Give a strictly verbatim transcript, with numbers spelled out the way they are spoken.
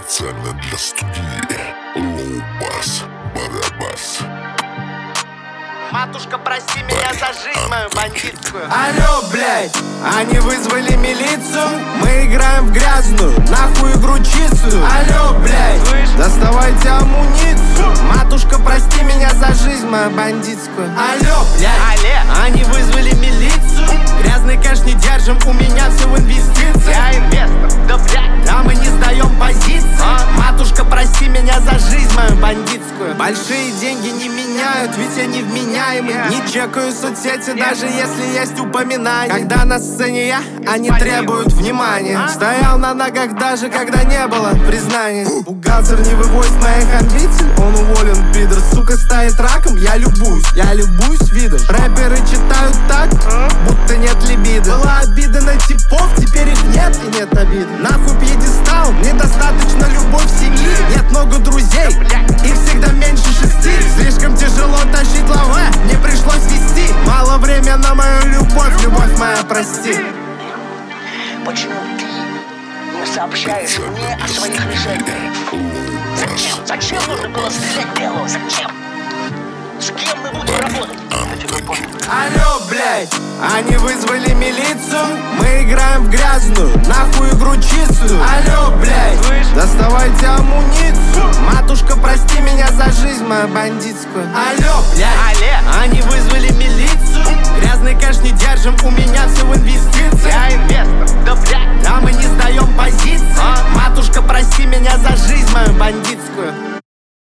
Специально для студии Лоу-бас, Барабас. Матушка, прости меня за жизнь мою бандитскую. Алло, блядь, они вызвали милицию. Мы играем в грязную, нахуй игру чистую. Алло, блядь, слышь, доставайте амуницию. Матушка, прости меня за жизнь мою бандитскую. Алло, блядь, Алле. они вызвали милицию. Грязный кэш не держим, у меня все в инвестициях. Я инвестор, да блядь. Да мы не сдаем позиции. А? Матушка, прости меня за жизнь мою бандитскую. Большие деньги не меняют, ведь они вменяемы. Не чекаю соцсети, даже если есть упоминания. Когда на сцене я, они требуют внимания. Стоял на ногах даже когда не было признаний. Бухгалтер не вывозит моих амбиций, он уволен, пидор. Сука стоит раком, я любуюсь, я любуюсь видом. Рэперы читают так, будто нет либидо. Была обида на типов, теперь их нет и нет обиды. Нахуй пьедестал, недостаточно любовь семьи. Нет много друзей, их всегда меньше шести. Слишком тяжело тащить лаве, мне пришлось вести. Мало времени на мою любовь, любовь моя, прости. Почему ты не сообщаешь мне о своих решениях? Зачем? Зачем нужно было стрелять Белого? Зачем? С кем мы будем работать? Алло, блядь, они вызвали милицию. Мы играем в грязную, нахуй игру чистую. Алло, блядь, слышь, доставайте амуницию. Матушка, прости меня за жизнь мою бандитскую. Алло, блядь, Алле. они вызвали милицию. Грязный кэш не держим, у меня все в инвестициях. Я инвестор, да блядь. Да мы не сдаем позиции. А? Матушка, прости меня за жизнь мою бандитскую.